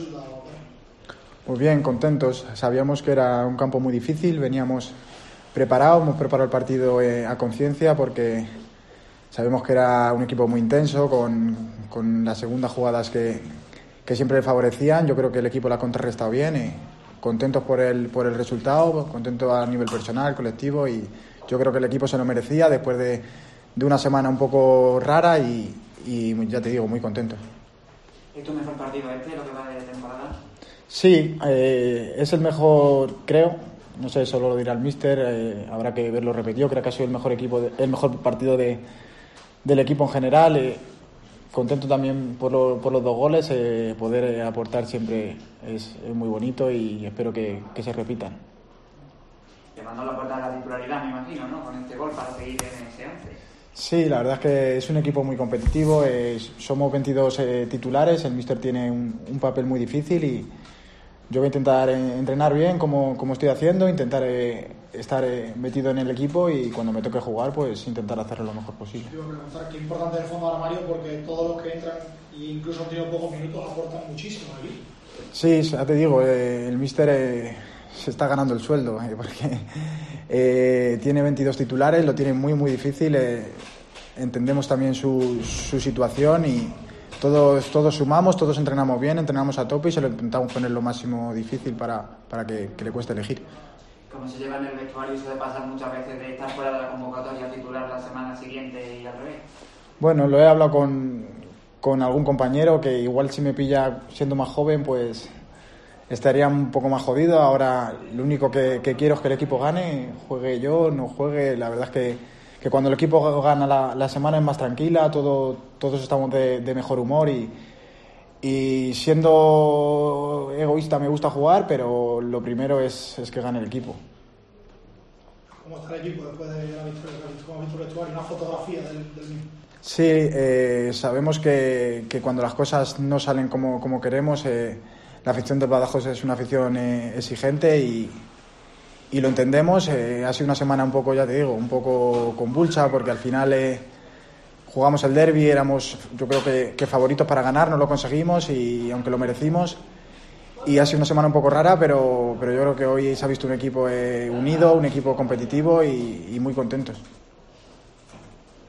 Pues bien, contentos. Sabíamos que era un campo muy difícil, veníamos preparados, hemos preparado el partido a conciencia porque sabemos que era un equipo muy intenso, con las segundas jugadas que siempre le favorecían. Yo creo que el equipo la ha contrarrestado bien. Contentos por el resultado, contentos a nivel personal, colectivo, y yo creo que el equipo se lo merecía después de una semana un poco rara y ya te digo, muy contento. ¿Es tu mejor partido lo que va de temporada? Sí, es el mejor, creo. No sé, solo lo dirá el míster, habrá que verlo repetido. Creo que ha sido el mejor partido del equipo en general. Contento también por los 2 goles. Poder aportar siempre es muy bonito y espero que se repitan. Te mandó la puerta de la titularidad, me imagino, ¿no? Con este gol para seguir en ese 11. Sí, la verdad es que es un equipo muy competitivo. Somos 22 titulares. El míster tiene un papel muy difícil y yo voy a intentar entrenar bien como estoy haciendo, intentar estar metido en el equipo y cuando me toque jugar, pues intentar hacerlo lo mejor posible. Quiero preguntar qué importante es el fondo de armario, porque todos los que entran e incluso han tenido pocos minutos aportan muchísimo aquí. Sí, ya te digo, el míster se está ganando el sueldo porque tiene 22 titulares, lo tiene muy muy difícil. Entendemos también su situación y todos sumamos, todos entrenamos bien, entrenamos a tope y se lo intentamos poner lo máximo difícil para que le cueste elegir. Como se lleva en el vestuario, eso de pasar muchas veces de estar fuera de la convocatoria titular la semana siguiente y al revés. Bueno, lo he hablado con algún compañero que igual si me pilla siendo más joven pues estaría un poco más jodido. Ahora lo único que quiero es que el equipo gane, juegue yo, no juegue. La verdad es que cuando el equipo gana la semana es más tranquila, todos estamos de mejor humor y siendo egoísta me gusta jugar, pero lo primero es que gane el equipo. ¿Cómo está el equipo después de la victoria? ¿Cómo ha visto el vestuario? Una fotografía del mismo. Sí, sabemos que cuando las cosas no salen como queremos, la afición del Badajoz es una afición exigente y lo entendemos. Ha sido una semana un poco, ya te digo, un poco convulsa porque al final jugamos el derbi, éramos yo creo que favoritos para ganar, no lo conseguimos y aunque lo merecimos. Y ha sido una semana un poco rara, pero yo creo que hoy se ha visto un equipo unido, un equipo competitivo y muy contentos.